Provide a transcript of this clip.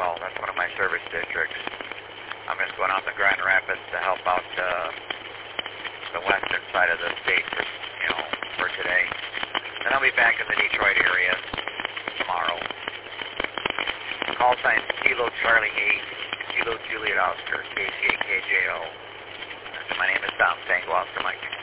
Hartwell. That's one of my service districts. I'm just going out to Grand Rapids to help out the western side of the state for today. Then I'll be back in the Detroit area tomorrow. Call sign Kilo Charlie 8, Kilo Juliet Oscar, KCAKJO. My name is Tom Tango, Oscar Mike.